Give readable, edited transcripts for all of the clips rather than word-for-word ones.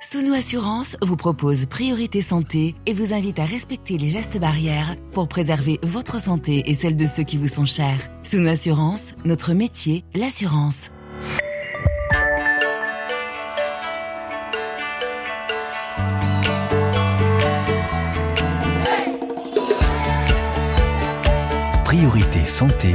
Sounou Assurance vous propose Priorité Santé et vous invite à respecter les gestes barrières pour préserver votre santé et celle de ceux qui vous sont chers. Sounou Assurance, notre métier, l'assurance. Priorité Santé,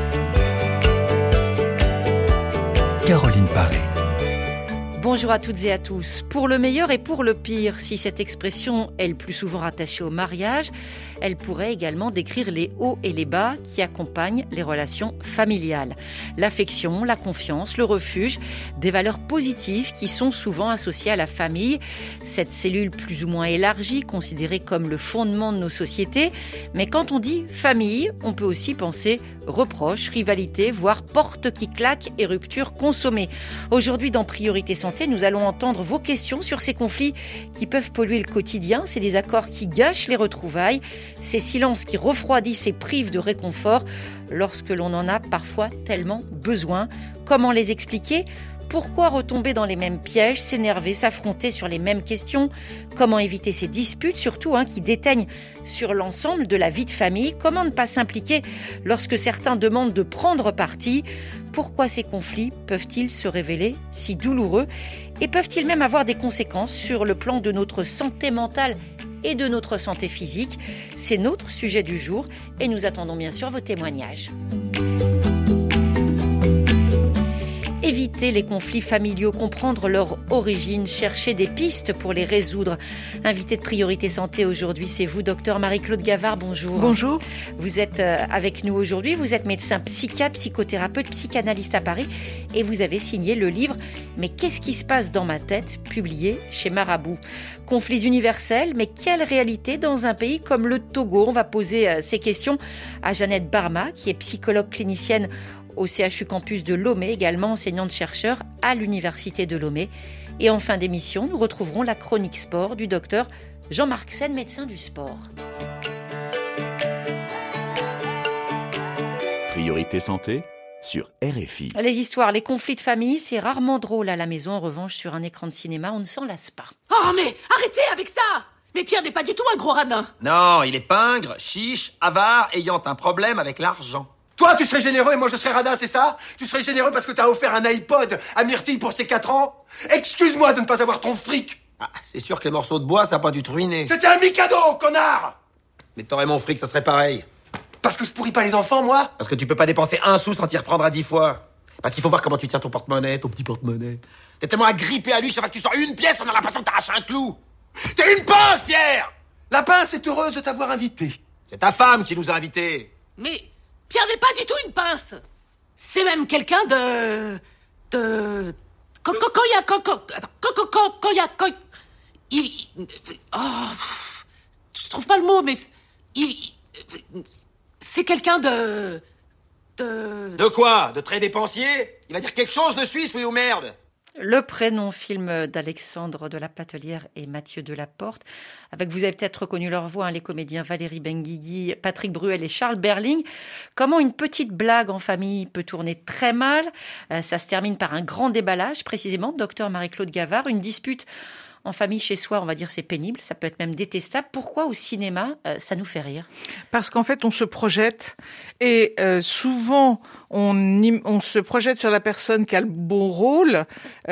Caroline Paré. Bonjour à toutes et à tous. Pour le meilleur et pour le pire, si cette expression est le plus souvent rattachée au mariage, elle pourrait également décrire les hauts et les bas qui accompagnent les relations familiales. L'affection, la confiance, le refuge, des valeurs positives qui sont souvent associées à la famille. Cette cellule plus ou moins élargie, considérée comme le fondement de nos sociétés. Mais quand on dit famille, on peut aussi penser reproches, rivalité, voire porte qui claque et rupture consommée. Aujourd'hui, dans Priorité Santé, nous allons entendre vos questions sur ces conflits qui peuvent polluer le quotidien, ces désaccords qui gâchent les retrouvailles, ces silences qui refroidissent et privent de réconfort lorsque l'on en a parfois tellement besoin. Comment les expliquer ? Pourquoi retomber dans les mêmes pièges, s'énerver, s'affronter sur les mêmes questions ? Comment éviter ces disputes, surtout qui déteignent sur l'ensemble de la vie de famille ? Comment ne pas s'impliquer lorsque certains demandent de prendre parti ? Pourquoi ces conflits peuvent-ils se révéler si douloureux ? Et peuvent-ils même avoir des conséquences sur le plan de notre santé mentale et de notre santé physique ? C'est notre sujet du jour et nous attendons bien sûr vos témoignages. Éviter les conflits familiaux, comprendre leur origine, chercher des pistes pour les résoudre. Invité de Priorité Santé aujourd'hui, c'est vous, docteur Marie-Claude Gavard, bonjour. Bonjour. Vous êtes avec nous aujourd'hui, vous êtes médecin psychiatre, psychothérapeute, psychanalyste à Paris et vous avez signé le livre « Mais qu'est-ce qui se passe dans ma tête ?» publié chez Marabout. Conflits universels, mais quelle réalité dans un pays comme le Togo ? On va poser ces questions à Jeannette Barma, qui est psychologue clinicienne au CHU Campus de Lomé, également enseignante-chercheur à l'Université de Lomé. Et en fin d'émission, nous retrouverons la chronique sport du docteur Jean-Marc Sen, médecin du sport. Priorité Santé sur RFI. Les histoires, les conflits de famille, c'est rarement drôle à la maison. En revanche, sur un écran de cinéma, on ne s'en lasse pas. Oh, mais arrêtez avec ça! Mais Pierre n'est pas du tout un gros radin. Non, il est pingre, chiche, avare, ayant un problème avec l'argent. Toi, tu serais généreux et moi je serais radin, c'est ça ? Tu serais généreux parce que t'as offert un iPod à Myrtille pour ses 4 ans ? Excuse-moi de ne pas avoir ton fric. Ah, c'est sûr que les morceaux de bois, ça n'a pas dû te ruiner. C'était un Mikado, connard ! Mais t'aurais mon fric, ça serait pareil. Parce que je pourris pas les enfants, moi ? Parce que tu peux pas dépenser un sou sans t'y reprendre à 10 fois. Parce qu'il faut voir comment tu tiens ton porte-monnaie, ton petit porte-monnaie. T'es tellement agrippé à lui que chaque fois que tu sors une pièce, on a l'impression que t'arraches un clou. T'es une pince, Pierre ! La pince est heureuse de t'avoir invité. C'est ta femme qui nous a invités. Mais Pierre n'est pas du tout une pince. C'est même quelqu'un de... Quand je trouve pas le mot, mais... C'est quelqu'un de... De quoi ? De très dépensier ? Il va dire quelque chose de Suisse, oui ou merde ? Le prénom, film d'Alexandre de la Platelière et Mathieu Delaporte. Avec, vous avez peut-être reconnu leur voix, les comédiens Valérie Benguigui, Patrick Bruel et Charles Berling. Comment une petite blague en famille peut tourner très mal. Ça se termine par un grand déballage, précisément, docteur Marie-Claude Gavard. Une dispute en famille chez soi, on va dire c'est pénible, ça peut être même détestable. Pourquoi au cinéma, ça nous fait rire ? Parce qu'en fait, on se projette et souvent, on se projette sur la personne qui a le bon rôle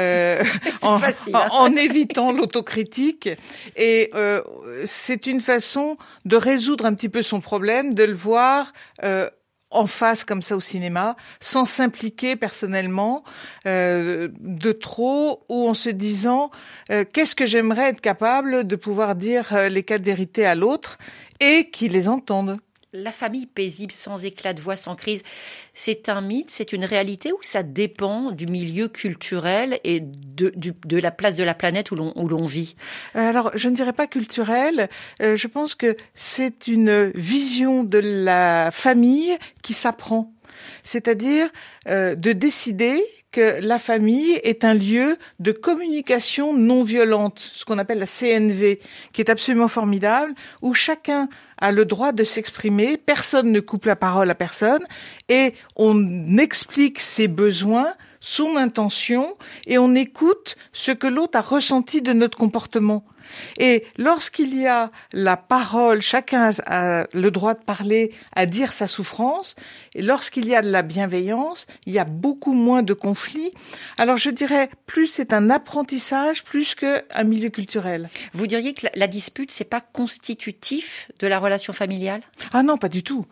en évitant l'autocritique. Et c'est une façon de résoudre un petit peu son problème, de le voir en face comme ça au cinéma, sans s'impliquer personnellement de trop, ou en se disant qu'est-ce que j'aimerais être capable de pouvoir dire les 4 vérités à l'autre et qu'il les entende. La famille paisible, sans éclat de voix, sans crise, c'est un mythe, c'est une réalité ou ça dépend du milieu culturel et de la place de la planète où l'on vit ? Alors, je ne dirais pas culturel. Je pense que c'est une vision de la famille qui s'apprend. C'est-à-dire de décider que la famille est un lieu de communication non violente, ce qu'on appelle la CNV, qui est absolument formidable, où chacun a le droit de s'exprimer, personne ne coupe la parole à personne, et on explique ses besoins son intention et on écoute ce que l'autre a ressenti de notre comportement. Et lorsqu'il y a la parole, chacun a le droit de parler, à dire sa souffrance, et lorsqu'il y a de la bienveillance, il y a beaucoup moins de conflits. Alors je dirais, plus c'est un apprentissage, plus qu'un milieu culturel. Vous diriez que la dispute, c'est pas constitutif de la relation familiale ? Ah non, pas du tout.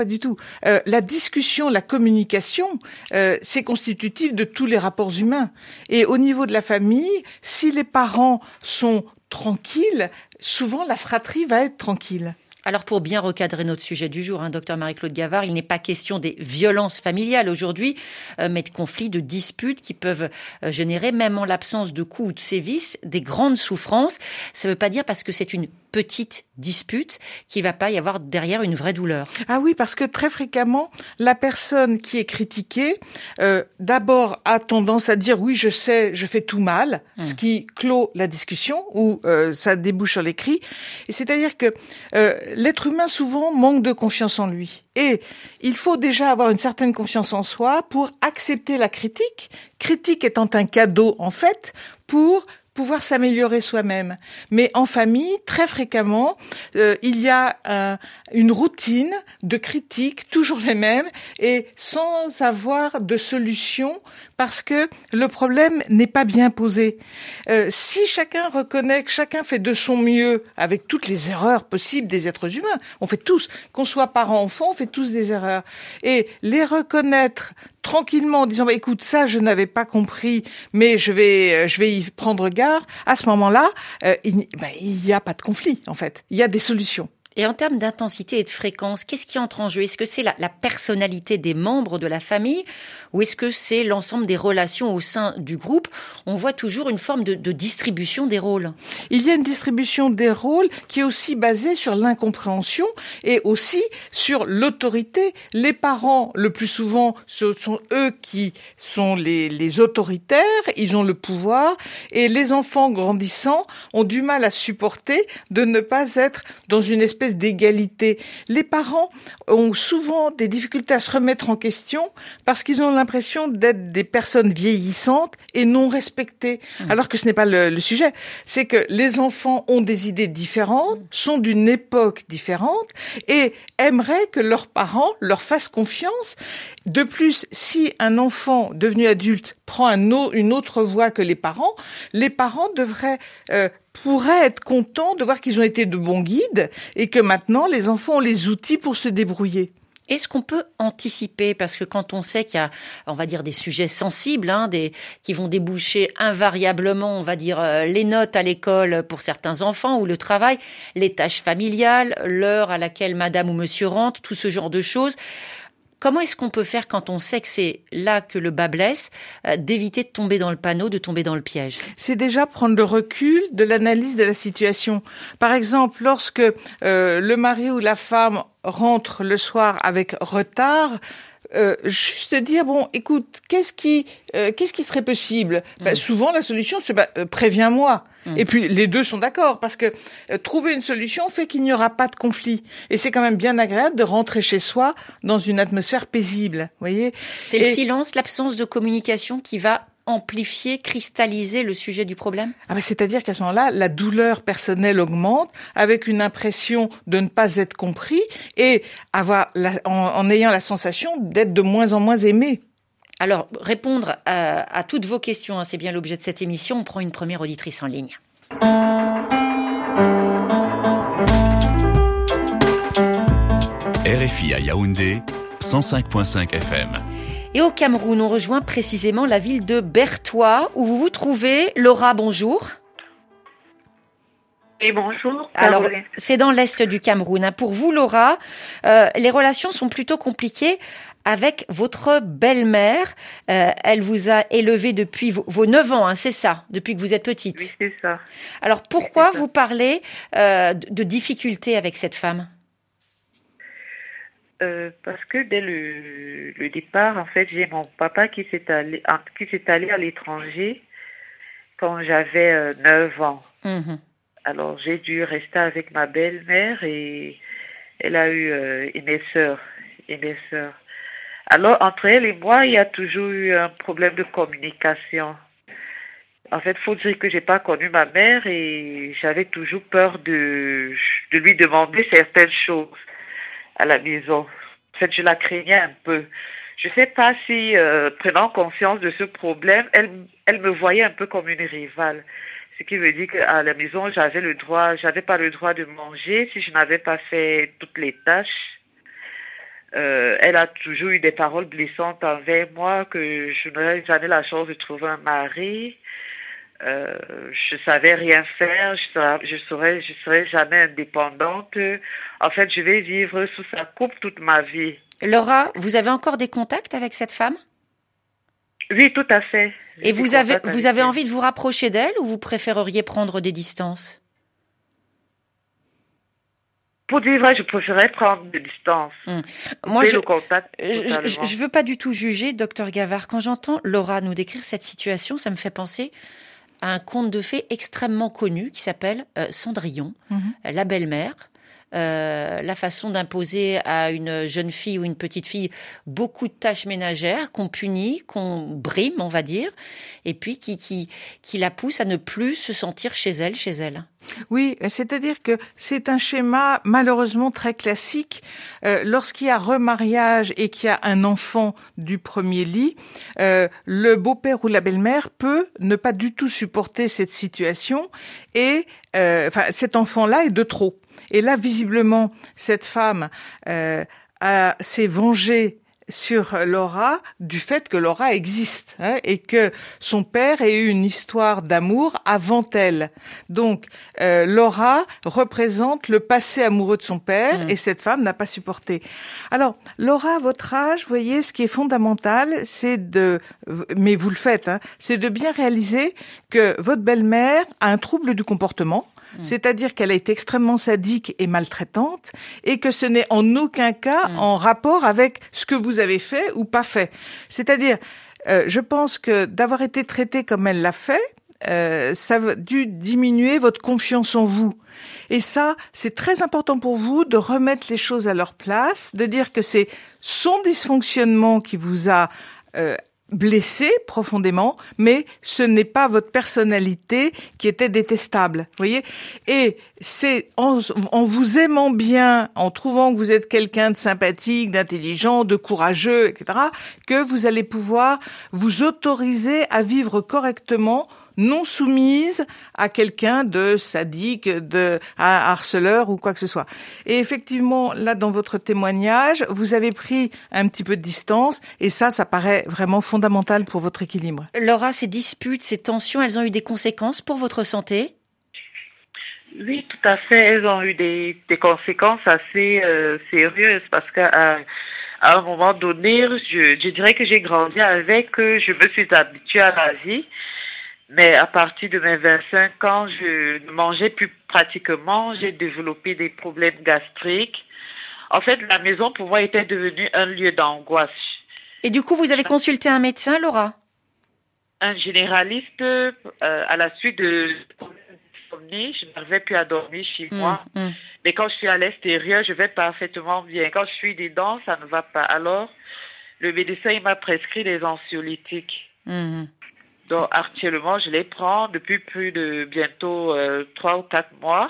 La discussion, la communication, c'est constitutif de tous les rapports humains. Et au niveau de la famille, si les parents sont tranquille, souvent la fratrie va être tranquille. Alors pour bien recadrer notre sujet du jour, docteur Marie-Claude Gavard, il n'est pas question des violences familiales aujourd'hui, mais de conflits, de disputes qui peuvent générer, même en l'absence de coups ou de sévices, des grandes souffrances. Ça ne veut pas dire parce que c'est une petite dispute qu'il ne va pas y avoir derrière une vraie douleur. Ah oui, parce que très fréquemment, la personne qui est critiquée, d'abord a tendance à dire « oui, je sais, je fais tout mal », ce qui clôt la discussion ou ça débouche sur les cris. Et c'est-à-dire que l'être humain souvent manque de confiance en lui. Et il faut déjà avoir une certaine confiance en soi pour accepter la critique, critique étant un cadeau en fait, pour pouvoir s'améliorer soi-même. Mais en famille, très fréquemment, il y a une routine de critiques, toujours les mêmes, et sans avoir de solution, parce que le problème n'est pas bien posé. Si chacun reconnaît que chacun fait de son mieux, avec toutes les erreurs possibles des êtres humains, on fait tous, qu'on soit parent-enfant, on fait tous des erreurs, et les reconnaître tranquillement en disant écoute, ça je n'avais pas compris, mais je vais y prendre garde. À ce moment-là, il n'y a pas de conflit en fait. Il y a des solutions. Et en termes d'intensité et de fréquence, qu'est-ce qui entre en jeu ? Est-ce que c'est la personnalité des membres de la famille ou est-ce que c'est l'ensemble des relations au sein du groupe ? On voit toujours une forme de distribution des rôles. Il y a une distribution des rôles qui est aussi basée sur l'incompréhension et aussi sur l'autorité. Les parents, le plus souvent, ce sont eux qui sont les autoritaires, ils ont le pouvoir et les enfants grandissant ont du mal à supporter de ne pas être dans une espèce d'égalité. Les parents ont souvent des difficultés à se remettre en question parce qu'ils ont l'impression d'être des personnes vieillissantes et non respectées. Alors que ce n'est pas le sujet. C'est que les enfants ont des idées différentes, sont d'une époque différente et aimeraient que leurs parents leur fassent confiance. De plus, si un enfant devenu adulte prend une autre voie que les parents pourraient être contents de voir qu'ils ont été de bons guides et que maintenant les enfants ont les outils pour se débrouiller. Est-ce qu'on peut anticiper ? Parce que quand on sait qu'il y a, on va dire, des sujets sensibles, qui vont déboucher invariablement, on va dire, les notes à l'école pour certains enfants ou le travail, les tâches familiales, l'heure à laquelle madame ou monsieur rentre, tout ce genre de choses. Comment est-ce qu'on peut faire quand on sait que c'est là que le bas blesse, d'éviter de tomber dans le panneau, de tomber dans le piège ? C'est déjà prendre le recul de l'analyse de la situation. Par exemple, lorsque le mari ou la femme rentre le soir avec retard, juste dire écoute, qu'est-ce qui serait possible ? Souvent la solution c'est préviens-moi. Et puis les deux sont d'accord parce que trouver une solution fait qu'il n'y aura pas de conflit et c'est quand même bien agréable de rentrer chez soi dans une atmosphère paisible, voyez. C'est le silence, l'absence de communication qui va amplifier, cristalliser le sujet du problème ? C'est-à-dire qu'à ce moment-là, la douleur personnelle augmente avec une impression de ne pas être compris et en ayant la sensation d'être de moins en moins aimé. Alors, répondre à toutes vos questions, c'est bien l'objet de cette émission. On prend une première auditrice en ligne. RFI à Yaoundé, 105.5 FM. Et au Cameroun, on rejoint précisément la ville de Bertoua, où vous vous trouvez. Laura, bonjour. Et bonjour. Alors, c'est dans l'est du Cameroun. Pour vous, Laura, les relations sont plutôt compliquées avec votre belle-mère. Elle vous a élevé depuis vos 9 ans, c'est ça, depuis que vous êtes petite. Oui, c'est ça. Alors, pourquoi vous parlez de difficultés avec cette femme ? Parce que dès le départ, en fait, j'ai mon papa qui s'est allé à l'étranger quand j'avais 9 ans. Mmh. Alors, j'ai dû rester avec ma belle-mère et elle a eu et mes sœurs. Alors, entre elle et moi, il y a toujours eu un problème de communication. En fait, faut dire que j'ai pas connu ma mère et j'avais toujours peur de lui demander certaines choses à la maison. En fait, je la craignais un peu. Je sais pas si, prenant conscience de ce problème, elle me voyait un peu comme une rivale. Ce qui veut dire qu'à la maison, j'avais pas le droit de manger si je n'avais pas fait toutes les tâches. Elle a toujours eu des paroles blessantes envers moi, que je n'aurais jamais la chance de trouver un mari. Je savais rien faire, je serais jamais indépendante. En fait, je vais vivre sous sa coupe toute ma vie. Laura, vous avez encore des contacts avec cette femme? Oui, tout à fait. Et vous avez envie de vous rapprocher d'elle ou vous préféreriez prendre des distances? Pour dire vrai, je préférais prendre des distances. Moi, je veux pas du tout juger, docteur Gavard. Quand j'entends Laura nous décrire cette situation, ça me fait penser à un conte de fées extrêmement connu qui s'appelle Cendrillon, la belle-mère. La façon d'imposer à une jeune fille ou une petite fille beaucoup de tâches ménagères qu'on punit, qu'on brime, on va dire, et puis qui la pousse à ne plus se sentir chez elle. Oui, c'est-à-dire que c'est un schéma malheureusement très classique. Lorsqu'il y a remariage et qu'il y a un enfant du premier lit, le beau-père ou la belle-mère peut ne pas du tout supporter cette situation et cet enfant-là est de trop. Et là, visiblement, cette femme s'est vengée sur Laura du fait que Laura existe et que son père ait eu une histoire d'amour avant elle. Donc, Laura représente le passé amoureux de son père et cette femme n'a pas supporté. Alors, Laura, à votre âge, vous voyez, ce qui est fondamental, mais vous le faites, c'est de bien réaliser que votre belle-mère a un trouble du comportement. C'est-à-dire qu'elle a été extrêmement sadique et maltraitante et que ce n'est en aucun cas en rapport avec ce que vous avez fait ou pas fait. C'est-à-dire, je pense que d'avoir été traité comme elle l'a fait, ça a dû diminuer votre confiance en vous. Et ça, c'est très important pour vous de remettre les choses à leur place, de dire que c'est son dysfonctionnement qui vous a blessé profondément, mais ce n'est pas votre personnalité qui était détestable, vous voyez. Et c'est en vous aimant bien, en trouvant que vous êtes quelqu'un de sympathique, d'intelligent, de courageux, etc., que vous allez pouvoir vous autoriser à vivre correctement, non soumise à quelqu'un de sadique, à harceleur ou quoi que ce soit. Et effectivement, là, dans votre témoignage, vous avez pris un petit peu de distance et ça paraît vraiment fondamental pour votre équilibre. Laura, ces disputes, ces tensions, elles ont eu des conséquences pour votre santé? Oui, tout à fait. Elles ont eu des conséquences assez sérieuses parce qu'à un moment donné, je dirais que j'ai grandi avec, je me suis habituée à la vie. Mais à partir de mes 25 ans, je ne mangeais plus pratiquement. J'ai développé des problèmes gastriques. En fait, la maison pour moi était devenue un lieu d'angoisse. Et du coup, vous avez consulté un médecin, Laura? Un généraliste, à la suite de l'insomnie, je n'arrivais plus à dormir chez moi. Mais quand je suis à l'extérieur, je vais parfaitement bien. Quand je suis dedans, ça ne va pas. Alors, le médecin il m'a prescrit des anxiolytiques. Donc, actuellement, je les prends depuis plus de bientôt 3 ou 4 mois.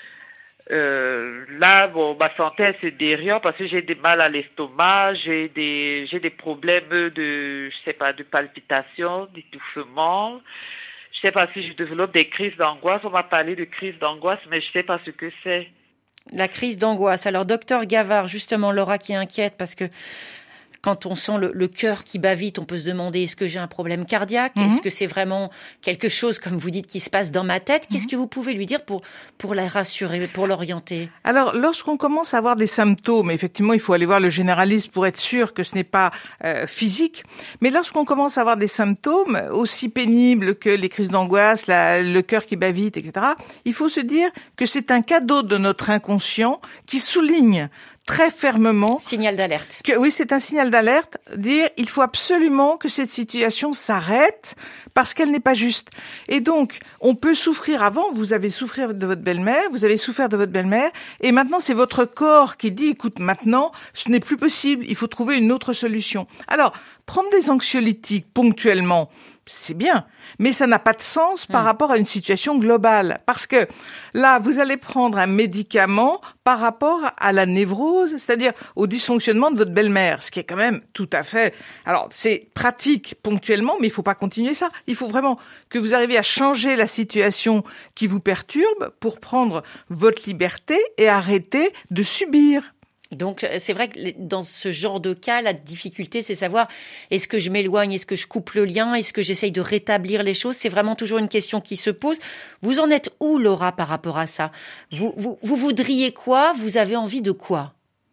Là, bon, ma santé elle se détériore parce que j'ai des mal à l'estomac, j'ai des problèmes de palpitations, d'étouffement. Je sais pas si je développe des crises d'angoisse. On m'a parlé de crise d'angoisse, mais je sais pas ce que c'est. La crise d'angoisse. Alors, docteur Gavard, justement, Laura qui est inquiète parce que quand on sent le cœur qui bat vite, on peut se demander est-ce que j'ai un problème cardiaque? Est-ce que c'est vraiment quelque chose, comme vous dites, qui se passe dans ma tête? Qu'est-ce que vous pouvez lui dire pour la rassurer, pour l'orienter? Alors, lorsqu'on commence à avoir des symptômes, effectivement, il faut aller voir le généraliste pour être sûr que ce n'est pas physique. Mais lorsqu'on commence à avoir des symptômes aussi pénibles que les crises d'angoisse, le cœur qui bat vite, etc., il faut se dire que c'est un cadeau de notre inconscient qui souligne très fermement. Signal d'alerte. Oui, c'est un signal d'alerte. Dire, il faut absolument que cette situation s'arrête parce qu'elle n'est pas juste. Et donc, on peut souffrir avant. Vous avez souffert de votre belle-mère, vous avez souffert de votre belle-mère, et maintenant c'est votre corps qui dit, écoute, maintenant, ce n'est plus possible. Il faut trouver une autre solution. Alors, prendre des anxiolytiques ponctuellement, c'est bien, mais ça n'a pas de sens par rapport à une situation globale. Parce que là, vous allez prendre un médicament par rapport à la névrose, c'est-à-dire au dysfonctionnement de votre belle-mère, ce qui est quand même tout à fait... Alors, c'est pratique ponctuellement, mais il faut pas continuer ça. Il faut vraiment que vous arriviez à changer la situation qui vous perturbe pour prendre votre liberté et arrêter de subir. Donc, c'est vrai que dans ce genre de cas, la difficulté, c'est savoir est-ce que je m'éloigne, est-ce que je coupe le lien, est-ce que j'essaye de rétablir les choses. C'est vraiment toujours une question qui se pose. Vous en êtes où, Laura, par rapport à ça ? Vous voudriez quoi ? Vous avez envie de quoi ?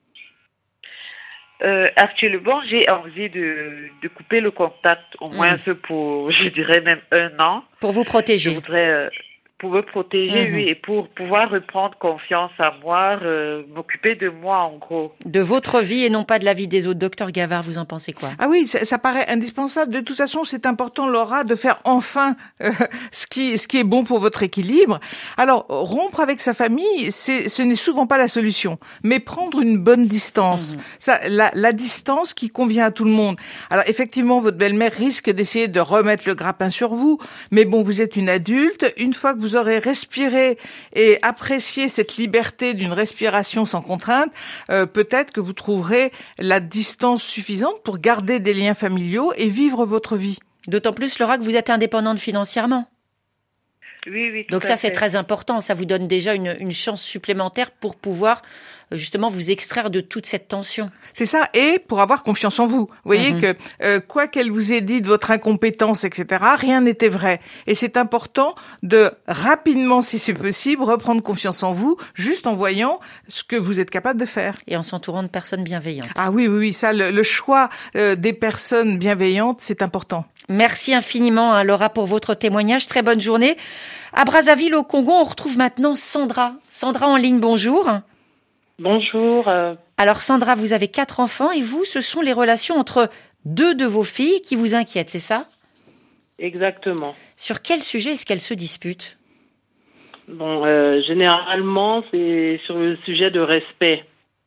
Actuellement, j'ai envie de couper le contact, au moins pour, je dirais même 1 an. Pour vous protéger. Je voudrais... pour me protéger, oui, et pour pouvoir reprendre confiance à moi, m'occuper de moi, en gros. De votre vie et non pas de la vie des autres. Docteur Gavard, vous en pensez quoi ? Ah oui, ça paraît indispensable. De toute façon, c'est important, Laura, de faire enfin ce qui est bon pour votre équilibre. Alors, rompre avec sa famille, ce n'est souvent pas la solution, mais prendre une bonne distance. Ça, la distance qui convient à tout le monde. Alors, effectivement, votre belle-mère risque d'essayer de remettre le grappin sur vous, mais bon, vous êtes une adulte. Une fois que vous aurez respiré et apprécié cette liberté d'une respiration sans contrainte, peut-être que vous trouverez la distance suffisante pour garder des liens familiaux et vivre votre vie. D'autant plus, Laura, que vous êtes indépendante financièrement. Oui. Donc ça, c'est très important. Ça vous donne déjà une chance supplémentaire pour pouvoir justement vous extraire de toute cette tension. C'est ça, et pour avoir confiance en vous. Vous voyez que quoi qu'elle vous ait dit de votre incompétence, etc., rien n'était vrai. Et c'est important de rapidement, si c'est possible, reprendre confiance en vous, juste en voyant ce que vous êtes capable de faire. Et en s'entourant de personnes bienveillantes. Ah oui, ça, le choix des personnes bienveillantes, c'est important. Merci infiniment, Laura, pour votre témoignage. Très bonne journée. À Brazzaville, au Congo, on retrouve maintenant Sandra. Sandra en ligne, bonjour. Bonjour. Alors Sandra, vous avez 4 enfants et vous, ce sont les relations entre 2 de vos filles qui vous inquiètent, c'est ça ? Exactement. Sur quel sujet est-ce qu'elles se disputent ? Bon, généralement, c'est sur le sujet de respect.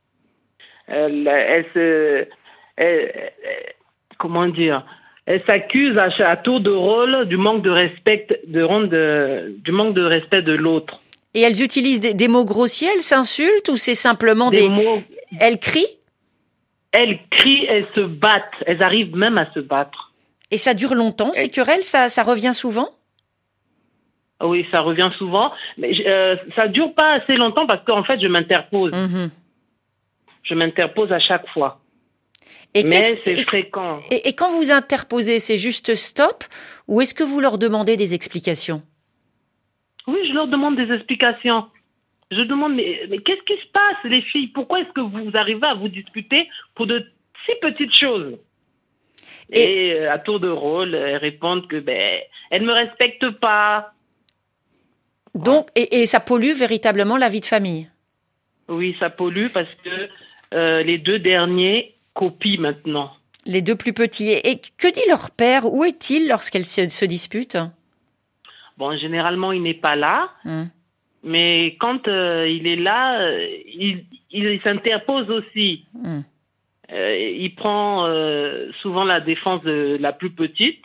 Comment dire ? Elle s'accuse à tour de rôle du manque de respect, du manque de respect de l'autre. Et elles utilisent des mots grossiers, elles s'insultent ou c'est simplement des mots? Elles crient? Elles crient, elles se battent. Elles arrivent même à se battre. Et ça dure longtemps, ces querelles, ça revient souvent? Oui, ça revient souvent. Mais ça dure pas assez longtemps parce qu'en fait, je m'interpose. Je m'interpose à chaque fois. Mais c'est fréquent. Et quand vous interposez, c'est juste stop ou est-ce que vous leur demandez des explications? Oui, je leur demande des explications. Je demande, mais qu'est-ce qui se passe, les filles? Pourquoi est-ce que vous arrivez à vous disputer pour de si petites choses? Et à tour de rôle, elles répondent que elles ne me respectent pas. Donc, et ça pollue véritablement la vie de famille? Oui, ça pollue parce que les 2 derniers copient maintenant. Les 2 plus petits. Et que dit leur père? Où est-il lorsqu'elles se disputent? Bon, généralement, il n'est pas là. Mais quand il est là, il s'interpose aussi. Il prend souvent la défense de la plus petite.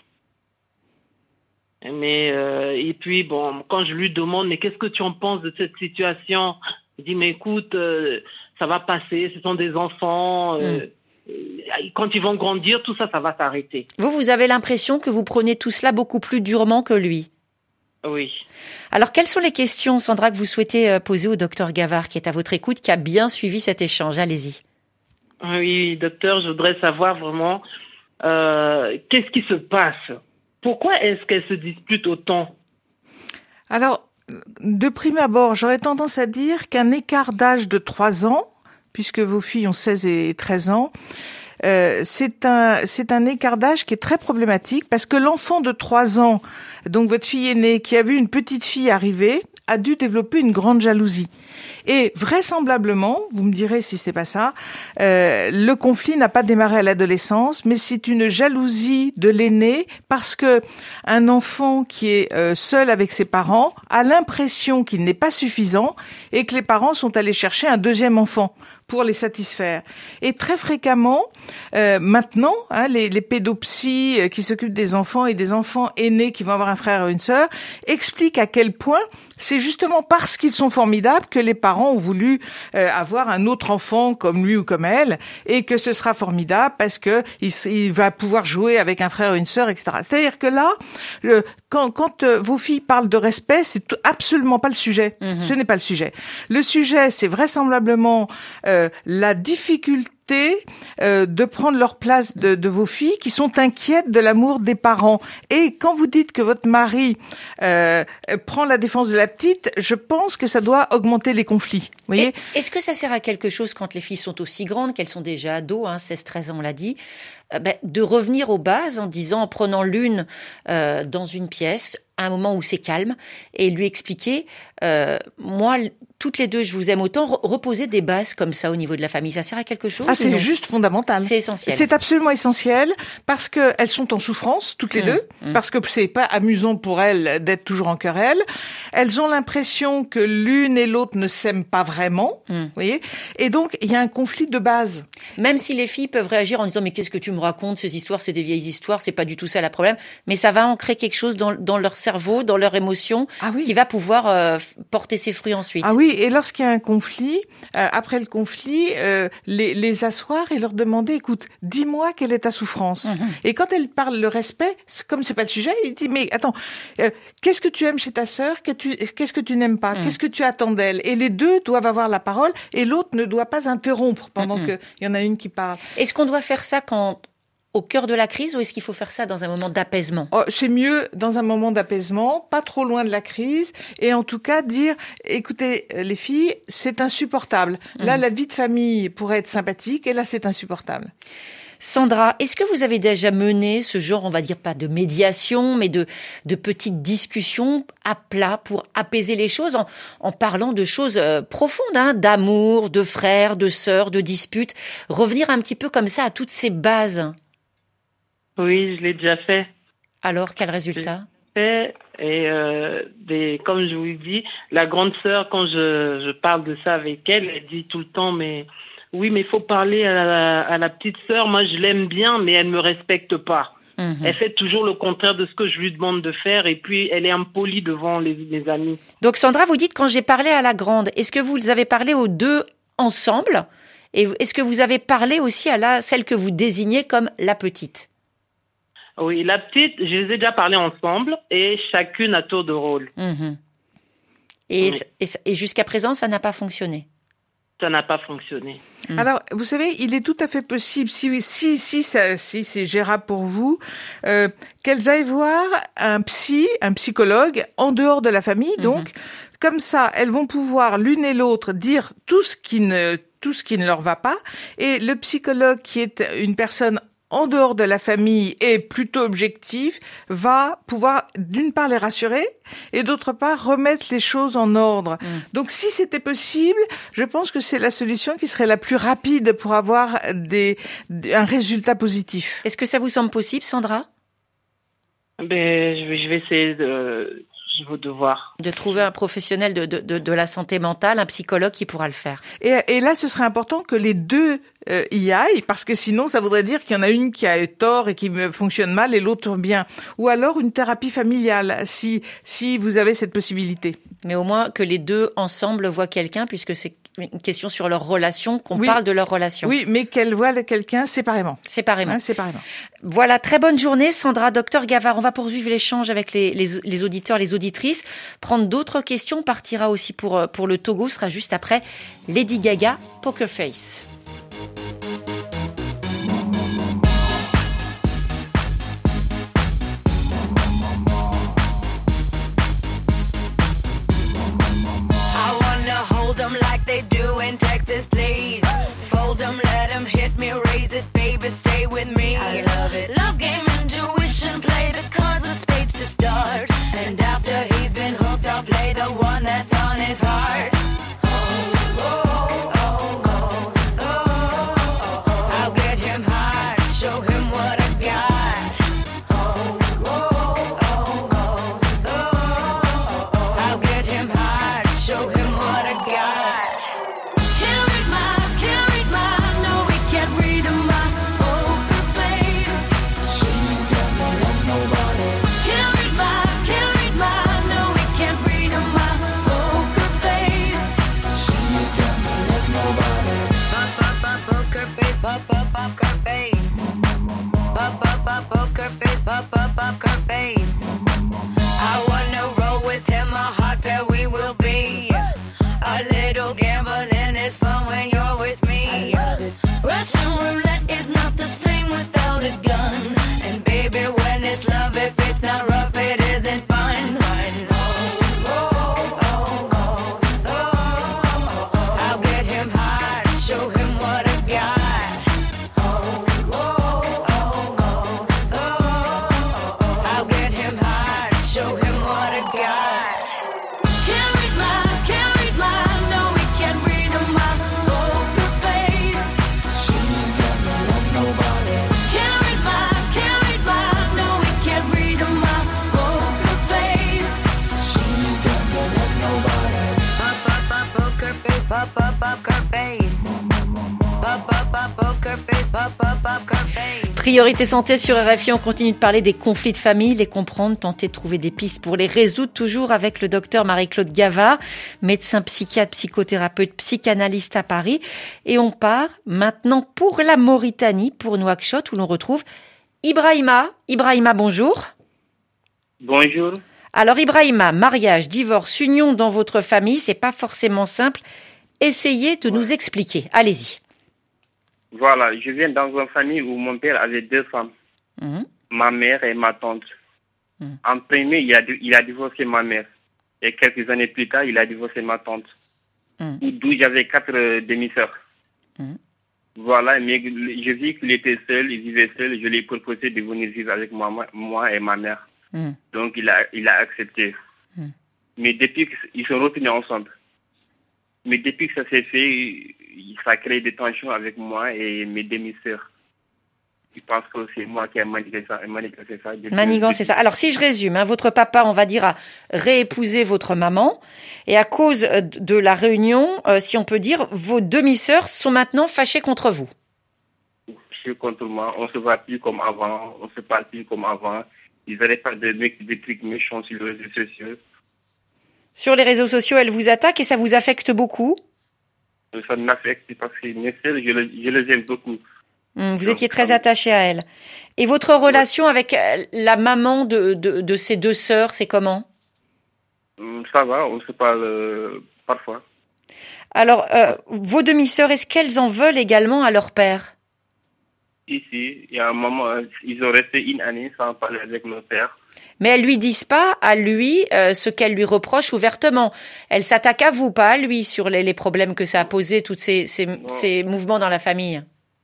Mais et puis, bon, quand je lui demande, mais qu'est-ce que tu en penses de cette situation? Il dit, mais écoute, ça va passer, ce sont des enfants. Quand ils vont grandir, tout ça, ça va s'arrêter. Vous avez l'impression que vous prenez tout cela beaucoup plus durement que lui? Oui. Alors, quelles sont les questions, Sandra, que vous souhaitez poser au docteur Gavard, qui est à votre écoute, qui a bien suivi cet échange? Allez-y. Oui, docteur, je voudrais savoir vraiment qu'est-ce qui se passe? Pourquoi est-ce qu'elles se disputent autant? Alors, de prime abord, j'aurais tendance à dire qu'un écart d'âge de 3 ans, puisque vos filles ont 16 et 13 ans, c'est un écart d'âge qui est très problématique parce que l'enfant de 3 ans, donc votre fille aînée, qui a vu une petite fille arriver, a dû développer une grande jalousie. Et vraisemblablement, vous me direz si c'est pas ça, le conflit n'a pas démarré à l'adolescence, mais c'est une jalousie de l'aîné parce que un enfant qui est seul avec ses parents a l'impression qu'il n'est pas suffisant et que les parents sont allés chercher un deuxième enfant pour les satisfaire. Et très fréquemment, maintenant, les pédopsies qui s'occupent des enfants et des enfants aînés qui vont avoir un frère ou une sœur expliquent à quel point c'est justement parce qu'ils sont formidables que les parents ont voulu avoir un autre enfant comme lui ou comme elle, et que ce sera formidable parce que il va pouvoir jouer avec un frère ou une sœur, etc. C'est-à-dire que là, quand vos filles parlent de respect, c'est absolument pas le sujet. Ce n'est pas le sujet. Le sujet, c'est vraisemblablement la difficulté de prendre leur place de vos filles qui sont inquiètes de l'amour des parents. Et quand vous dites que votre mari prend la défense de la petite, je pense que ça doit augmenter les conflits. Vous voyez ? Est-ce que ça sert à quelque chose quand les filles sont aussi grandes, qu'elles sont déjà ados, 16-13 ans on l'a dit, de revenir aux bases en prenant l'une dans une pièce, à un moment où c'est calme, et lui expliquer, moi, toutes les deux, je vous aime autant, reposer des bases comme ça au niveau de la famille, ça sert à quelque chose? C'est juste fondamental. C'est essentiel. C'est absolument essentiel parce que elles sont en souffrance toutes les deux, parce que c'est pas amusant pour elles d'être toujours en querelle. Elles ont l'impression que l'une et l'autre ne s'aiment pas vraiment, vous voyez. Et donc il y a un conflit de base. Même si les filles peuvent réagir en disant mais qu'est-ce que tu me racontes, ces histoires, c'est des vieilles histoires, c'est pas du tout ça le problème, mais ça va ancrer quelque chose dans leur cerveau, dans leur émotion, qui va pouvoir porter ses fruits ensuite. Ah oui, et lorsqu'il y a un conflit, après le conflit, les asseoir et leur demander, écoute, dis-moi quelle est ta souffrance. Et quand elle parle le respect, comme c'est pas le sujet, il dit, mais attends, qu'est-ce que tu aimes chez ta sœur, qu'est-ce que tu n'aimes pas, qu'est-ce que tu attends d'elle? Et les deux doivent avoir la parole, et l'autre ne doit pas interrompre pendant qu'il y en a une qui parle. Est-ce qu'on doit faire ça au cœur de la crise, ou est-ce qu'il faut faire ça dans un moment d'apaisement? C'est mieux dans un moment d'apaisement, pas trop loin de la crise, et en tout cas dire, écoutez les filles, c'est insupportable. Là, la vie de famille pourrait être sympathique, et là, c'est insupportable. Sandra, est-ce que vous avez déjà mené ce genre, on va dire pas de médiation, mais de petites discussions à plat pour apaiser les choses en parlant de choses profondes, d'amour, de frères, de sœurs, de disputes, revenir un petit peu comme ça à toutes ces bases? Oui, je l'ai déjà fait. Alors, quel résultat? Et comme je vous le dis, la grande sœur, quand je parle de ça avec elle, elle dit tout le temps, mais oui, mais il faut parler à la petite sœur. Moi, je l'aime bien, mais elle me respecte pas. Elle fait toujours le contraire de ce que je lui demande de faire, et puis elle est impolie devant les amis. Donc, Sandra, vous dites quand j'ai parlé à la grande, est-ce que vous avez parlé aux deux ensemble? Et est-ce que vous avez parlé aussi à celle que vous désignez comme la petite? Oui, la petite, je les ai déjà parlé ensemble, et chacune à tour de rôle. Et jusqu'à présent, ça n'a pas fonctionné? Ça n'a pas fonctionné. Alors, vous savez, il est tout à fait possible, si c'est gérable pour vous, qu'elles aillent voir un psychologue en dehors de la famille. Donc, comme ça, elles vont pouvoir l'une et l'autre dire tout ce qui ne leur va pas, et le psychologue, qui est une personne en dehors de la famille et plutôt objectif, va pouvoir d'une part les rassurer et d'autre part remettre les choses en ordre. Donc si c'était possible, je pense que c'est la solution qui serait la plus rapide pour avoir un résultat positif. Est-ce que ça vous semble possible, Sandra? Je vais essayer de voir. De trouver un professionnel de la santé mentale, un psychologue qui pourra le faire. Et là, ce serait important que les deux y aillent, parce que sinon, ça voudrait dire qu'il y en a une qui a tort et qui fonctionne mal et l'autre bien. Ou alors une thérapie familiale, si vous avez cette possibilité. Mais au moins que les deux ensemble voient quelqu'un, puisque c'est une question sur leur relation, qu'on parle de leur relation. Oui, mais qu'elles voient quelqu'un séparément. Séparément. Séparément. Voilà, très bonne journée, Sandra. Docteur Gavard, on va poursuivre l'échange avec les auditeurs, les auditrices. Prendre d'autres questions, partira aussi pour le Togo, sera juste après Lady Gaga, Poker Face. They do in Texas, please. Fold them, let them hit me, raise it, baby, stay with me. I love it. Love game, intuition, play the cards with spades to start. And after he's been hooked, I'll play away the one that's on his heart. I'll get him hard, show him what I got. I'll get him hard, show him what I got. Can't read my, no, we can't read my poker face. She's got no love, nobody. Can't read my, no, we can't read my poker face. She's got no love, nobody. Poker face, poker face. Poker face, poker face. I wanna roll with him, a hot pair we will be. A little gambling is fun when you're with me. Russian roulette is not the same without a gun. And baby, when it's love, if it's not rough, it isn't fun. I'll get him hard, show him what I got. I'll get him hard, show him what I got. Can't read my, no, we can't read my poker face. She's got no love, nobody. Can't read my, no, we can't read my poker face. She's got no love, nobody. Poker face, poker face. Poker face, poker face. Priorité santé sur RFI, on continue de parler des conflits de famille, les comprendre, tenter de trouver des pistes pour les résoudre, toujours avec le docteur Marie-Claude Gavard, médecin psychiatre, psychothérapeute, psychanalyste à Paris. Et on part maintenant pour la Mauritanie, pour Nouakchott, où l'on retrouve Ibrahima. Ibrahima, bonjour. Bonjour. Alors Ibrahima, mariage, divorce, union dans votre famille, c'est pas forcément simple. Essayez de nous expliquer. Allez-y. Voilà, je viens dans une famille où mon père avait 2 femmes, ma mère et ma tante. En premier, il a divorcé ma mère. Et quelques années plus tard, il a divorcé ma tante. D'où j'avais 4 demi-sœurs. Voilà, mais je vis qu'il était seul, il vivait seul. Je lui ai proposé de venir vivre avec moi et ma mère. Donc, il a accepté. Mais depuis qu'ils sont retournés ensemble. Mais depuis que ça s'est fait, ça a créé des tensions avec moi et mes demi-sœurs. Ils pensent que c'est moi qui ai manigancé ça. Manigancé ça. Alors, si je résume, votre papa, on va dire, a réépousé votre maman. Et à cause de la réunion, si on peut dire, vos demi-sœurs sont maintenant fâchées contre vous. Fâchées contre moi. On ne se voit plus comme avant. On ne se parle plus comme avant. Ils n'arrêtent pas de mettre des trucs méchants sur les réseaux sociaux. Sur les réseaux sociaux, elles vous attaquent et ça vous affecte beaucoup? Ça m'affecte parce que mes sœurs, je les aime beaucoup. Vous étiez très attaché à elles. Et votre relation avec la maman de ces 2 sœurs, c'est comment? Ça va, on se parle parfois. Alors, vos demi-sœurs, est-ce qu'elles en veulent également à leur père? Ici, il y a un moment, ils ont resté 1 année sans parler avec leur père. Mais elles lui disent pas à lui ce qu'elles lui reprochent ouvertement. Elles s'attaquent à vous, pas à lui, sur les problèmes que ça a posé, tous ces mouvements dans la famille.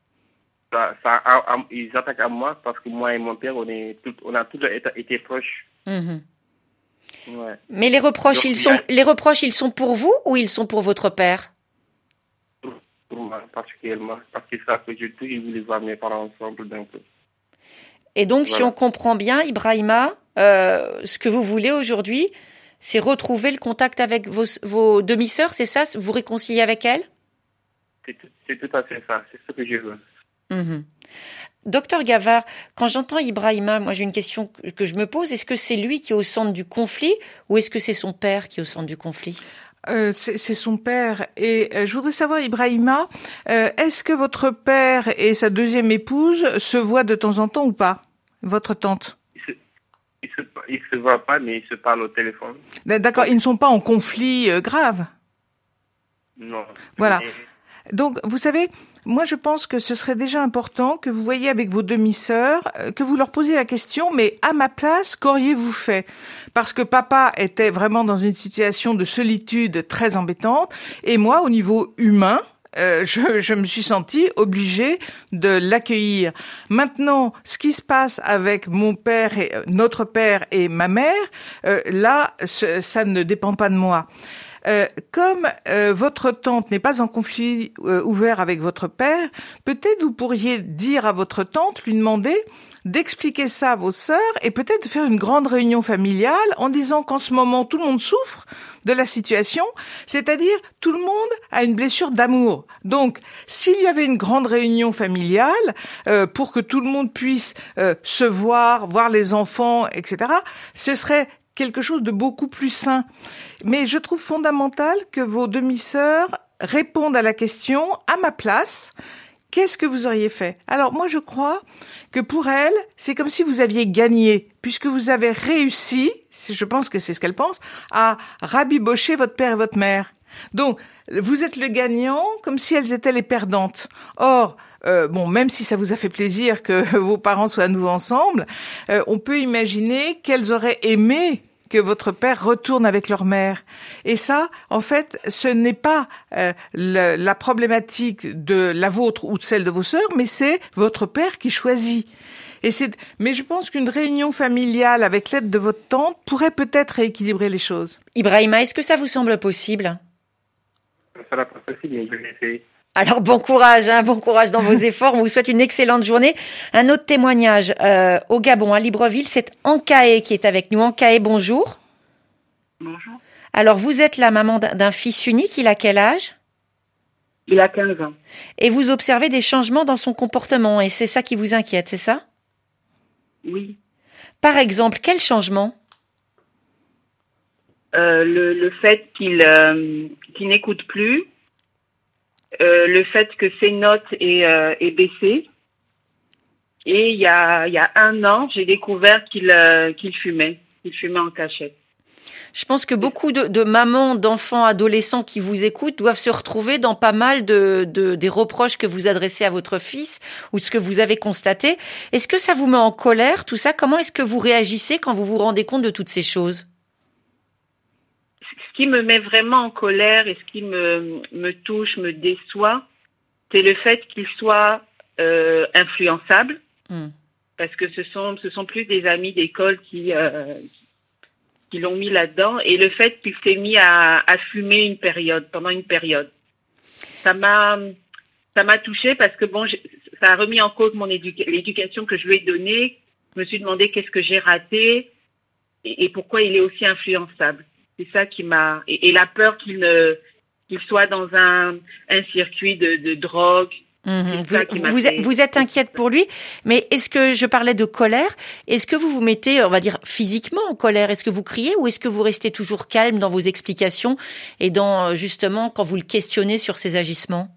Ils attaquent à moi parce que moi et mon père, on a toujours été proches. Ouais. Mais les reproches, ils sont pour vous ou ils sont pour votre père? Pour moi, particulièrement. Parce que ça que j'ai toujours voulu voir mes parents ensemble. Et donc, voilà. Si on comprend bien, Ibrahima, ce que vous voulez aujourd'hui, c'est retrouver le contact avec vos demi-sœurs, c'est ça? Vous réconcilier avec elles? C'est tout à fait ça, c'est ce que je veux. Docteur Gavard, quand j'entends Ibrahima, moi j'ai une question que je me pose. Est-ce que c'est lui qui est au centre du conflit ou est-ce que c'est son père qui est au centre du conflit? C'est son père. Et je voudrais savoir, Ibrahima, est-ce que votre père et sa deuxième épouse se voient de temps en temps ou pas? Votre tante? Ils se voient pas, mais ils se parlent au téléphone. D'accord, ils ne sont pas en conflit grave? Non. Voilà. Donc, vous savez, moi je pense que ce serait déjà important que vous voyiez avec vos demi-sœurs, que vous leur posiez la question, mais à ma place, qu'auriez-vous fait? Parce que papa était vraiment dans une situation de solitude très embêtante, et moi, au niveau humain, je me suis sentie obligée de l'accueillir. Maintenant, ce qui se passe avec mon père, notre père et ma mère, là, ça ne dépend pas de moi. Comme votre tante n'est pas en conflit ouvert avec votre père, peut-être vous pourriez dire à votre tante, lui demander d'expliquer ça à vos sœurs et peut-être de faire une grande réunion familiale en disant qu'en ce moment tout le monde souffre de la situation, c'est-à-dire tout le monde a une blessure d'amour. Donc, s'il y avait une grande réunion familiale pour que tout le monde puisse se voir les enfants, etc., ce serait quelque chose de beaucoup plus sain. Mais je trouve fondamental que vos demi-sœurs répondent à la question à ma place. Qu'est-ce que vous auriez fait? Alors moi je crois que pour elle, c'est comme si vous aviez gagné, puisque vous avez réussi, je pense que c'est ce qu'elle pense, à rabibocher votre père et votre mère. Donc vous êtes le gagnant comme si elles étaient les perdantes. Or, même si ça vous a fait plaisir que vos parents soient à nouveau ensemble, on peut imaginer qu'elles auraient aimé que votre père retourne avec leur mère. Et ça, en fait, ce n'est pas la problématique de la vôtre ou de celle de vos sœurs, mais c'est votre père qui choisit. Mais je pense qu'une réunion familiale avec l'aide de votre tante pourrait peut-être rééquilibrer les choses. Ibrahima, est-ce que ça vous semble possible? Ça sera pas possible, mais je vais essayer. Alors bon courage dans vos efforts. On vous souhaite une excellente journée. Un autre témoignage au Gabon, à Libreville, c'est Ankaé qui est avec nous. Ankaé, bonjour. Bonjour. Alors vous êtes la maman d'un fils unique, il a quel âge? Il a 15 ans. Et vous observez des changements dans son comportement et c'est ça qui vous inquiète, c'est ça? Oui. Par exemple, quel changement? Le fait qu'il n'écoute plus. Le fait que ses notes aient baissé. Et il y a 1 an, j'ai découvert qu'il fumait en cachette. Je pense que beaucoup de mamans, d'enfants, adolescents qui vous écoutent doivent se retrouver dans pas mal des reproches que vous adressez à votre fils ou de ce que vous avez constaté. Est-ce que ça vous met en colère, tout ça? Comment est-ce que vous réagissez quand vous vous rendez compte de toutes ces choses? Ce qui me met vraiment en colère et ce qui me touche, me déçoit, c'est le fait qu'il soit influençable. Parce que ce sont plus des amis d'école qui l'ont mis là-dedans, et le fait qu'il s'est mis à fumer pendant une période. Ça m'a touchée parce que ça a remis en cause l'éducation que je lui ai donnée. Je me suis demandé qu'est-ce que j'ai raté et pourquoi il est aussi influençable. C'est ça qui m'a... Et la peur qu'il soit dans un circuit de drogue. Vous êtes inquiète pour lui, mais est-ce que je parlais de colère? Est-ce que vous vous mettez, on va dire, physiquement en colère? Est-ce que vous criez ou est-ce que vous restez toujours calme dans vos explications et dans, justement, quand vous le questionnez sur ses agissements?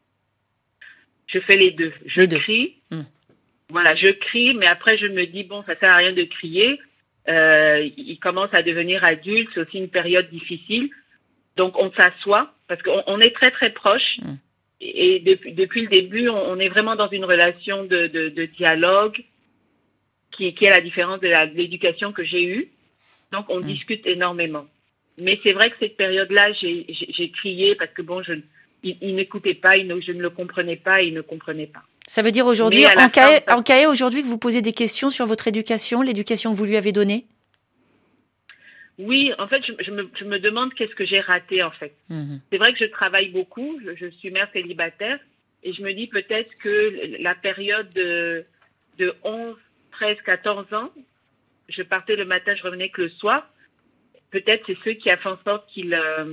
Je fais les deux. Je crie. Voilà, je crie, mais après je me dis, ça sert à rien de crier. Il commence à devenir adulte, c'est aussi une période difficile. Donc on s'assoit, parce qu'on est très très proches. Et depuis le début, on est vraiment dans une relation de dialogue qui est la différence de l'éducation que j'ai eue. Donc, on discute énormément. Mais c'est vrai que cette période-là, j'ai crié parce que il n'écoutait pas, je ne le comprenais pas et il ne comprenait pas. Ça veut dire aujourd'hui, Ankaé, aujourd'hui, que vous posez des questions sur votre éducation, l'éducation que vous lui avez donnée? Oui, en fait, je me demande qu'est-ce que j'ai raté, en fait. C'est vrai que je travaille beaucoup, je suis mère célibataire, et je me dis peut-être que la période de 11, 13, 14 ans, je partais le matin, je revenais que le soir, peut-être c'est ce qui a fait en sorte qu'il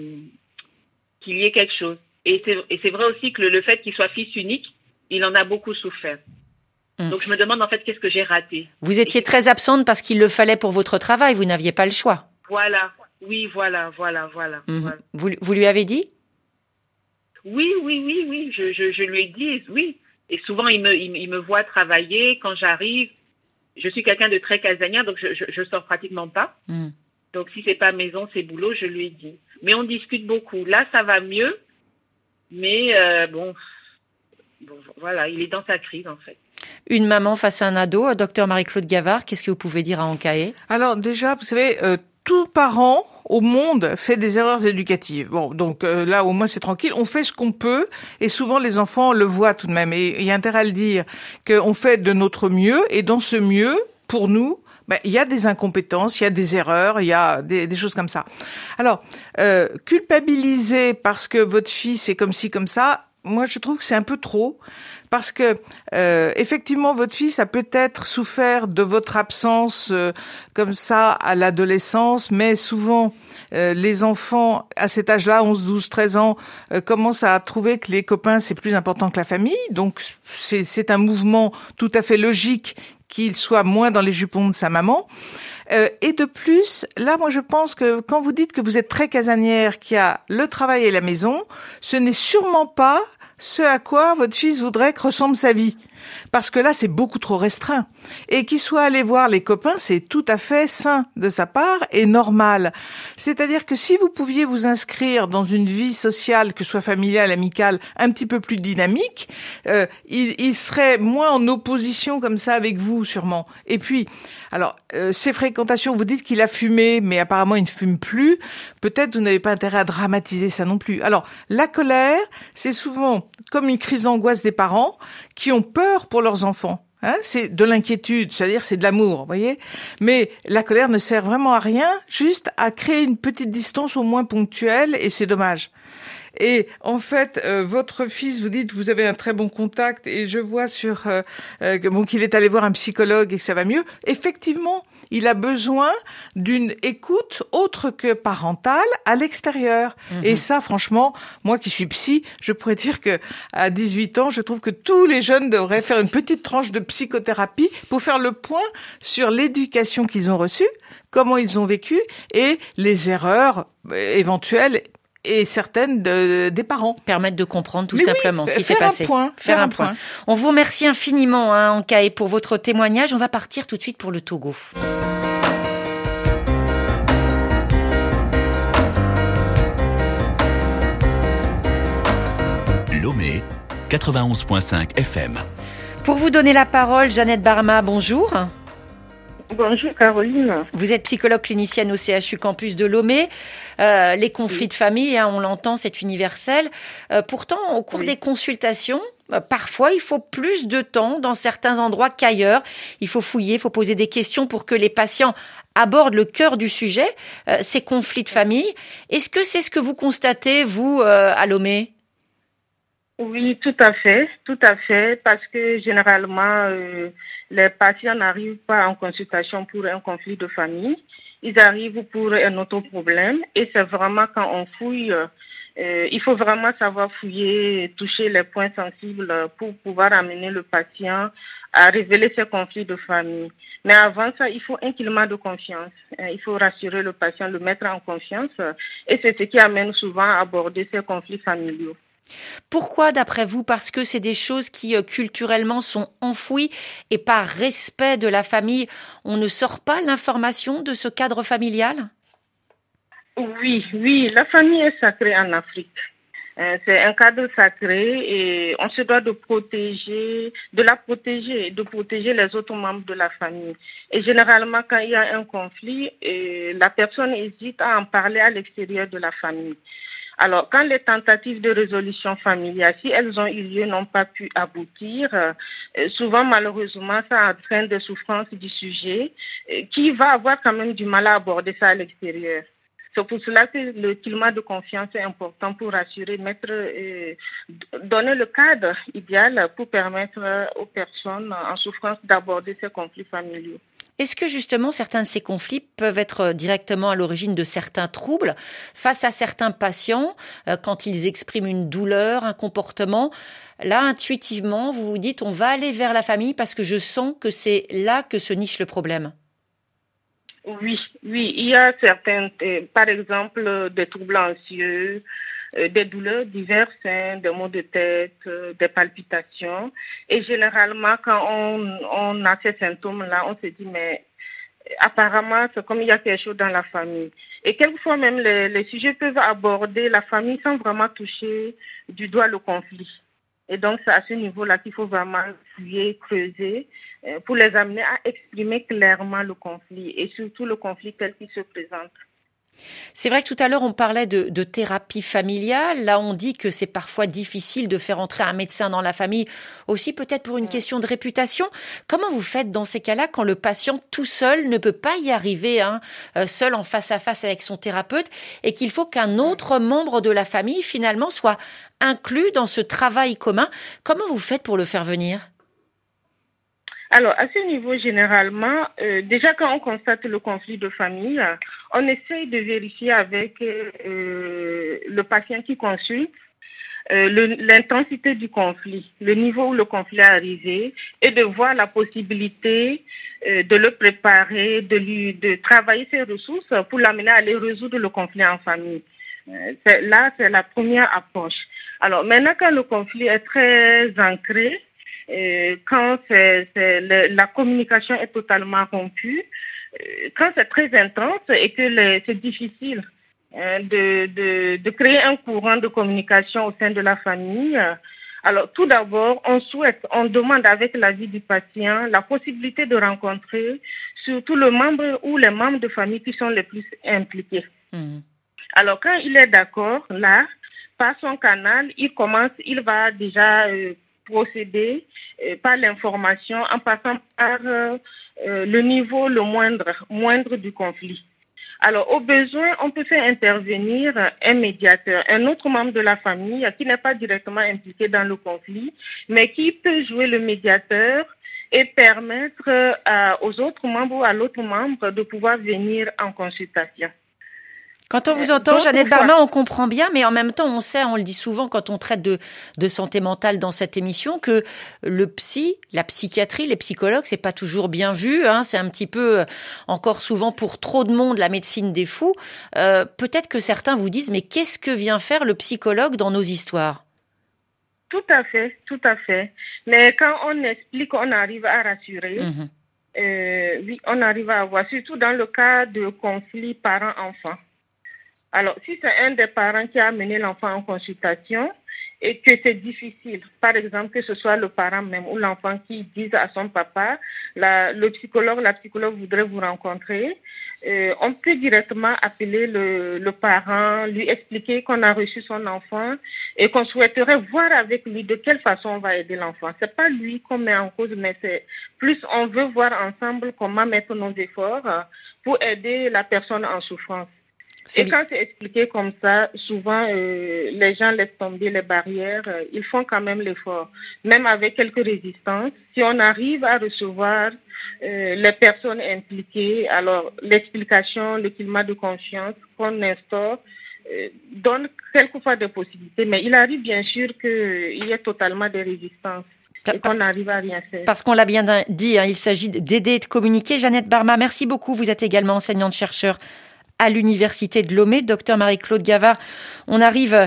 y ait quelque chose. Et c'est vrai aussi que le fait qu'il soit fils unique, il en a beaucoup souffert. Donc je me demande en fait qu'est-ce que j'ai raté. Vous étiez très absente parce qu'il le fallait pour votre travail, vous n'aviez pas le choix. Voilà, oui, voilà. Vous lui avez dit? Oui, je lui ai dit, oui. Et souvent, il me voit travailler. Quand j'arrive, je suis quelqu'un de très casanière, donc je sors pratiquement pas. Donc, si c'est pas maison, c'est boulot, je lui ai dit. Mais on discute beaucoup. Là, ça va mieux. Mais voilà, il est dans sa crise, en fait. Une maman face à un ado, docteur Marie-Claude Gavard, qu'est-ce que vous pouvez dire à Ankaé? Alors déjà, vous savez, tout parent au monde fait des erreurs éducatives. Bon, donc là au moins c'est tranquille, on fait ce qu'on peut et souvent les enfants le voient tout de même et il y a intérêt à le dire qu'on fait de notre mieux et dans ce mieux, pour nous, il y a des incompétences, il y a des erreurs, il y a des choses comme ça. Alors, culpabiliser parce que votre fils est comme ci, comme ça, moi je trouve que c'est un peu trop. Parce que effectivement, votre fils a peut-être souffert de votre absence comme ça à l'adolescence, mais souvent les enfants à cet âge-là, 11, 12, 13 ans, commencent à trouver que les copains c'est plus important que la famille. Donc c'est un mouvement tout à fait logique qu'il soit moins dans les jupons de sa maman. Et de plus, là, moi, je pense que quand vous dites que vous êtes très casanière, qu'il y a le travail et la maison, ce n'est sûrement pas ce à quoi votre fils voudrait que ressemble sa vie. Parce que là, c'est beaucoup trop restreint. Et qu'il soit allé voir les copains, c'est tout à fait sain de sa part et normal. C'est-à-dire que si vous pouviez vous inscrire dans une vie sociale, que ce soit familiale, amicale, un petit peu plus dynamique, il serait moins en opposition comme ça avec vous, sûrement. Et puis, alors, ces fréquentations, vous dites qu'il a fumé, mais apparemment il ne fume plus. Peut-être vous n'avez pas intérêt à dramatiser ça non plus. Alors, la colère, c'est souvent comme une crise d'angoisse des parents qui ont peur pour leurs enfants. C'est de l'inquiétude, c'est-à-dire c'est de l'amour, vous voyez. Mais la colère ne sert vraiment à rien, juste à créer une petite distance au moins ponctuelle, et c'est dommage. Et en fait, votre fils, vous dites, vous avez un très bon contact, et je vois sur qu'il est allé voir un psychologue et que ça va mieux. Effectivement, il a besoin d'une écoute autre que parentale à l'extérieur. Et ça, franchement, moi qui suis psy, je pourrais dire que à 18 ans, je trouve que tous les jeunes devraient faire une petite tranche de psychothérapie pour faire le point sur l'éducation qu'ils ont reçue, comment ils ont vécu et les erreurs éventuelles et certaines des parents. Permettre de comprendre tout simplement ce qui s'est passé. Faire un point. On vous remercie infiniment, Ankae, pour votre témoignage. On va partir tout de suite pour le Togo. Lomé, 91.5 FM. Pour vous donner la parole, Jeannette Barma, bonjour. Bonjour Caroline. Vous êtes psychologue clinicienne au CHU Campus de Lomé. Les conflits de famille, on l'entend, c'est universel. Pourtant, au cours des consultations, parfois, il faut plus de temps dans certains endroits qu'ailleurs. Il faut fouiller, il faut poser des questions pour que les patients abordent le cœur du sujet, ces conflits de famille. Est-ce que c'est ce que vous constatez, vous, à Lomé ? Oui, tout à fait, parce que généralement, les patients n'arrivent pas en consultation pour un conflit de famille, ils arrivent pour un autre problème, et c'est vraiment quand on fouille, il faut vraiment savoir fouiller, toucher les points sensibles pour pouvoir amener le patient à révéler ses conflits de famille. Mais avant ça, il faut un climat de confiance, il faut rassurer le patient, le mettre en confiance, et c'est ce qui amène souvent à aborder ces conflits familiaux. Pourquoi, d'après vous? Parce que c'est des choses qui, culturellement, sont enfouies et par respect de la famille, on ne sort pas l'information de ce cadre familial? Oui, la famille est sacrée en Afrique. C'est un cadre sacré et on se doit de protéger les autres membres de la famille. Et généralement, quand il y a un conflit, la personne hésite à en parler à l'extérieur de la famille. Alors, quand les tentatives de résolution familiale, si elles ont eu lieu, n'ont pas pu aboutir, souvent, malheureusement, ça entraîne des souffrances du sujet qui va avoir quand même du mal à aborder ça à l'extérieur. C'est pour cela que le climat de confiance est important pour rassurer, donner le cadre idéal pour permettre aux personnes en souffrance d'aborder ces conflits familiaux. Est-ce que justement certains de ces conflits peuvent être directement à l'origine de certains troubles face à certains patients quand ils expriment une douleur, un comportement? Là, intuitivement, vous vous dites on va aller vers la famille parce que je sens que c'est là que se niche le problème. Oui, il y a certains, par exemple, des troubles anxieux, des douleurs diverses, des maux de tête, des palpitations. Et généralement, quand on a ces symptômes-là, on se dit, mais apparemment, c'est comme il y a quelque chose dans la famille. Et quelquefois même, les sujets peuvent aborder la famille sans vraiment toucher du doigt le conflit. Et donc, c'est à ce niveau-là qu'il faut vraiment fouiller, creuser, pour les amener à exprimer clairement le conflit et surtout le conflit tel qu'il se présente. C'est vrai que tout à l'heure, on parlait de thérapie familiale. Là, on dit que c'est parfois difficile de faire entrer un médecin dans la famille, aussi peut-être pour une question de réputation. Comment vous faites dans ces cas-là quand le patient tout seul ne peut pas y arriver, seul en face à face avec son thérapeute, et qu'il faut qu'un autre membre de la famille, finalement, soit inclus dans ce travail commun? Comment vous faites pour le faire venir? Alors, à ce niveau, généralement, déjà quand on constate le conflit de famille, on essaye de vérifier avec le patient qui consulte l'intensité du conflit, le niveau où le conflit est arrivé, et de voir la possibilité de le préparer, de travailler ses ressources pour l'amener à aller résoudre le conflit en famille. C'est la première approche. Alors, maintenant, quand le conflit est très ancré, quand la communication est totalement rompue, quand c'est très intense et que c'est difficile de créer un courant de communication au sein de la famille, alors tout d'abord, on demande avec l'avis du patient la possibilité de rencontrer surtout le membre ou les membres de famille qui sont les plus impliqués. Alors quand il est d'accord, là, par son canal, il va déjà procéder par l'information en passant par le niveau le moindre du conflit. Alors, au besoin, on peut faire intervenir un médiateur, un autre membre de la famille qui n'est pas directement impliqué dans le conflit, mais qui peut jouer le médiateur et permettre aux autres membres ou à l'autre membre de pouvoir venir en consultation. Quand on vous entend, Jeannette Barma, on comprend bien, mais en même temps, on sait, on le dit souvent quand on traite de santé mentale dans cette émission, que la psychiatrie, les psychologues, c'est pas toujours bien vu, c'est un petit peu, encore souvent pour trop de monde, la médecine des fous. Peut-être que certains vous disent, mais qu'est-ce que vient faire le psychologue dans nos histoires? Tout à fait. Mais quand on explique, on arrive à rassurer. Oui, on arrive à avoir, surtout dans le cas de conflit parents-enfants. Alors, si c'est un des parents qui a amené l'enfant en consultation et que c'est difficile, par exemple, que ce soit le parent même ou l'enfant qui dise à son papa, la psychologue voudrait vous rencontrer, on peut directement appeler le parent, lui expliquer qu'on a reçu son enfant et qu'on souhaiterait voir avec lui de quelle façon on va aider l'enfant. C'est pas lui qu'on met en cause, mais c'est plus on veut voir ensemble comment mettre nos efforts pour aider la personne en souffrance. Et quand c'est expliqué comme ça, souvent les gens laissent tomber les barrières, ils font quand même l'effort. Même avec quelques résistances, si on arrive à recevoir les personnes impliquées, alors l'explication, le climat de confiance qu'on instaure donne quelquefois des possibilités. Mais il arrive bien sûr qu'il y ait totalement des résistances. Et qu'on arrive à rien faire. Parce qu'on l'a bien dit, il s'agit d'aider et de communiquer. Jeannette Barma, merci beaucoup. Vous êtes également enseignante-chercheur à l'Université de Lomé. Docteur Marie-Claude Gavard, on arrive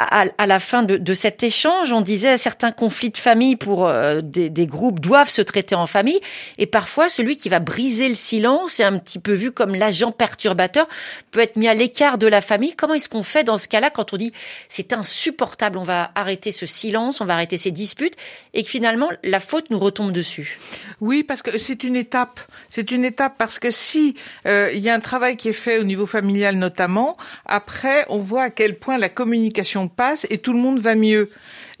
à la fin de cet échange. On disait certains conflits de famille pour des groupes doivent se traiter en famille. Et parfois, celui qui va briser le silence est un petit peu vu comme l'agent perturbateur, peut être mis à l'écart de la famille. Comment est-ce qu'on fait dans ce cas-là quand on dit c'est insupportable, on va arrêter ce silence, on va arrêter ces disputes et que finalement la faute nous retombe dessus? Oui, parce que c'est une étape. C'est une étape parce que si il y a un travail qui est fait au niveau familial notamment, après on voit à quel point la communication passe et tout le monde va mieux.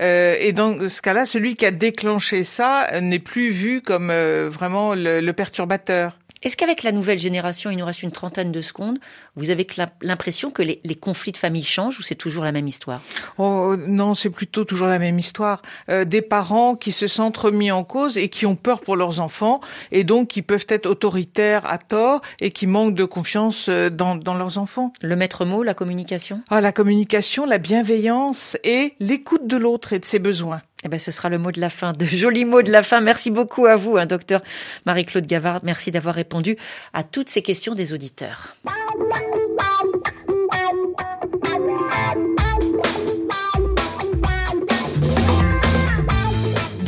Et dans ce cas-là, celui qui a déclenché ça n'est plus vu comme vraiment le perturbateur. Est-ce qu'avec la nouvelle génération, il nous reste une trentaine de secondes, vous avez l'impression que les conflits de famille changent ou c'est toujours la même histoire? Oh non, c'est plutôt toujours la même histoire. Des parents qui se sentent remis en cause et qui ont peur pour leurs enfants et donc qui peuvent être autoritaires à tort et qui manquent de confiance dans leurs enfants. Le maître mot, la communication? La communication, la bienveillance et l'écoute de l'autre et de ses besoins. Ce sera le mot de la fin, de jolis mots de la fin. Merci beaucoup à vous, docteur Marie-Claude Gavard. Merci d'avoir répondu à toutes ces questions des auditeurs.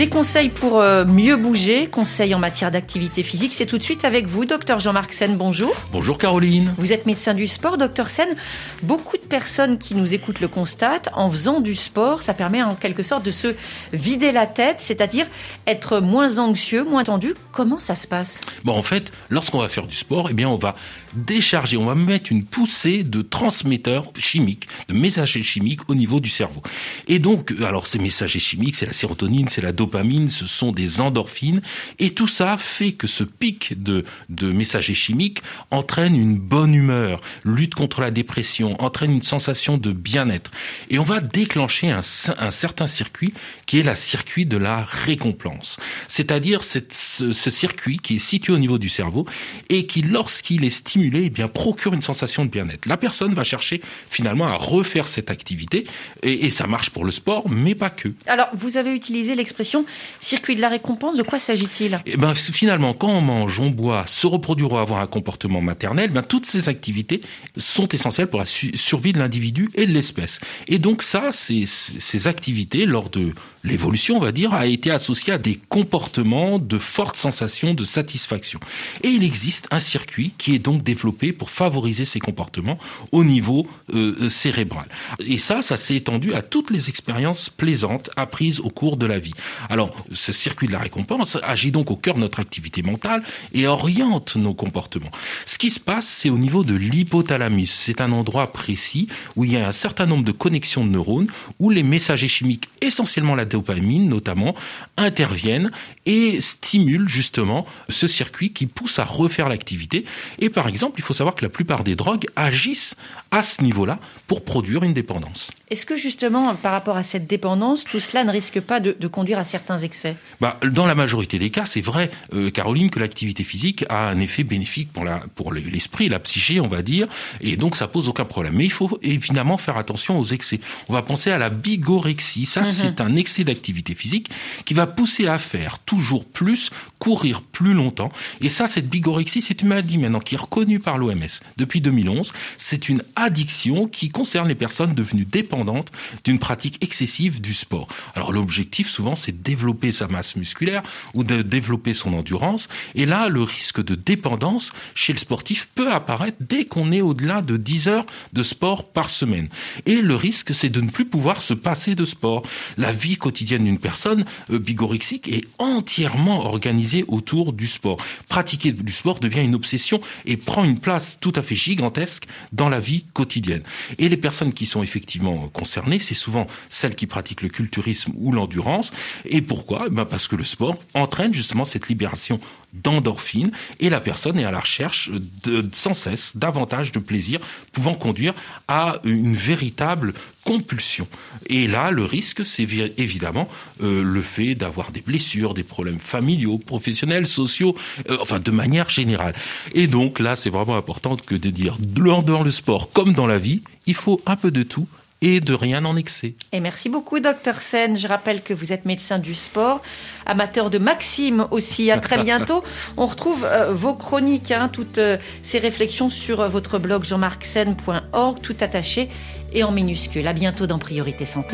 Des conseils pour mieux bouger, conseils en matière d'activité physique, c'est tout de suite avec vous, docteur Jean-Marc Sen, bonjour. Bonjour Caroline. Vous êtes médecin du sport, docteur Sen. Beaucoup de personnes qui nous écoutent le constatent, en faisant du sport, ça permet en quelque sorte de se vider la tête, c'est-à-dire être moins anxieux, moins tendu. Comment ça se passe ? Bon, en fait, lorsqu'on va faire du sport, eh bien, on va décharger, on va mettre une poussée de transmetteurs chimiques, de messagers chimiques au niveau du cerveau. Et donc, alors ces messagers chimiques, c'est la sérotonine, c'est la dopamine, ce sont des endorphines, et tout ça fait que ce pic de messagers chimiques entraîne une bonne humeur, lutte contre la dépression, entraîne une sensation de bien-être. Et on va déclencher un certain circuit qui est le circuit de la récompense. C'est-à-dire ce circuit qui est situé au niveau du cerveau et qui, lorsqu'il est stimulé, eh bien, procure une sensation de bien-être. La personne va chercher finalement à refaire cette activité et ça marche pour le sport, mais pas que. Alors, vous avez utilisé l'expression circuit de la récompense. De quoi s'agit-il ? Eh ben, finalement, quand on mange, on boit, se reproduire ou avoir un comportement maternel, ben, toutes ces activités sont essentielles pour la survie de l'individu et de l'espèce. Et donc ça, ces activités, lors de l'évolution, on va dire, a été associée à des comportements de fortes sensations de satisfaction. Et il existe un circuit qui est donc développé pour favoriser ces comportements au niveau cérébral. Et ça s'est étendu à toutes les expériences plaisantes apprises au cours de la vie. Alors, ce circuit de la récompense agit donc au cœur de notre activité mentale et oriente nos comportements. Ce qui se passe, c'est au niveau de l'hypothalamus. C'est un endroit précis où il y a un certain nombre de connexions de neurones où les messagers chimiques, essentiellement la dopamine notamment, interviennent et stimulent justement ce circuit qui pousse à refaire l'activité. Et par exemple, il faut savoir que la plupart des drogues agissent à ce niveau-là pour produire une dépendance. Est-ce que justement, par rapport à cette dépendance, tout cela ne risque pas de conduire à certains excès ? Dans la majorité des cas, c'est vrai, Caroline, que l'activité physique a un effet bénéfique pour l'esprit, la psyché, on va dire, et donc ça pose aucun problème. Mais il faut évidemment faire attention aux excès. On va penser à la bigorexie. Ça, c'est un excès d'activité physique qui va pousser à faire toujours plus, courir plus longtemps. Et ça, cette bigorexie, c'est une maladie maintenant qui est reconnue par l'OMS depuis 2011. C'est une addiction qui concerne les personnes devenues dépendantes d'une pratique excessive du sport. Alors l'objectif souvent c'est de développer sa masse musculaire ou de développer son endurance, et là le risque de dépendance chez le sportif peut apparaître dès qu'on est au-delà de 10 heures de sport par semaine. Et le risque c'est de ne plus pouvoir se passer de sport. La vie quotidienne d'une personne bigorexique est entièrement organisée autour du sport. Pratiquer du sport devient une obsession et prend une place tout à fait gigantesque dans la vie quotidienne. Et les personnes qui sont effectivement concernées, c'est souvent celles qui pratiquent le culturisme ou l'endurance. Et pourquoi ? Parce que le sport entraîne justement cette libération d'endorphines et la personne est à la recherche sans cesse davantage de plaisir, pouvant conduire à une véritable compulsion. Et là, le risque, c'est évidemment le fait d'avoir des blessures, des problèmes familiaux, professionnels, sociaux, de manière générale. Et donc là, c'est vraiment important que de dire, dans le sport comme dans la vie, il faut un peu de tout et de rien en excès. Et merci beaucoup, docteur Sen. Je rappelle que vous êtes médecin du sport, amateur de Maxime aussi. À très bientôt. On retrouve vos chroniques, toutes ces réflexions sur votre blog jeanmarcsen.org, tout attaché et en minuscule. À bientôt dans Priorité Santé.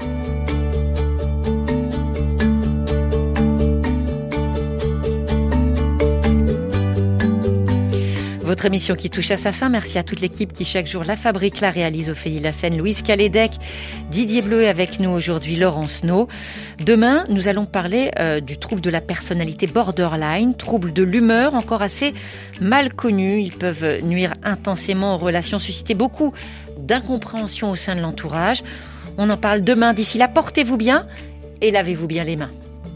Votre émission qui touche à sa fin. Merci à toute l'équipe qui chaque jour la fabrique, la réalise. Ophélie Lassène, Louise Calédec, Didier Bleu et avec nous aujourd'hui Laurence No. Demain, nous allons parler du trouble de la personnalité borderline, trouble de l'humeur encore assez mal connu. Ils peuvent nuire intensément aux relations, susciter beaucoup d'incompréhension au sein de l'entourage. On en parle demain. D'ici là, portez-vous bien et lavez-vous bien les mains.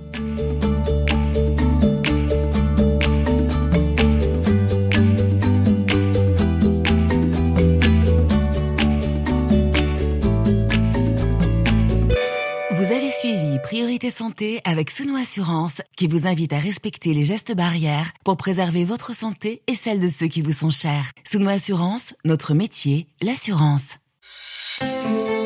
Vous avez suivi Priorité Santé avec Souno Assurance qui vous invite à respecter les gestes barrières pour préserver votre santé et celle de ceux qui vous sont chers. Souno Assurance, notre métier, l'assurance.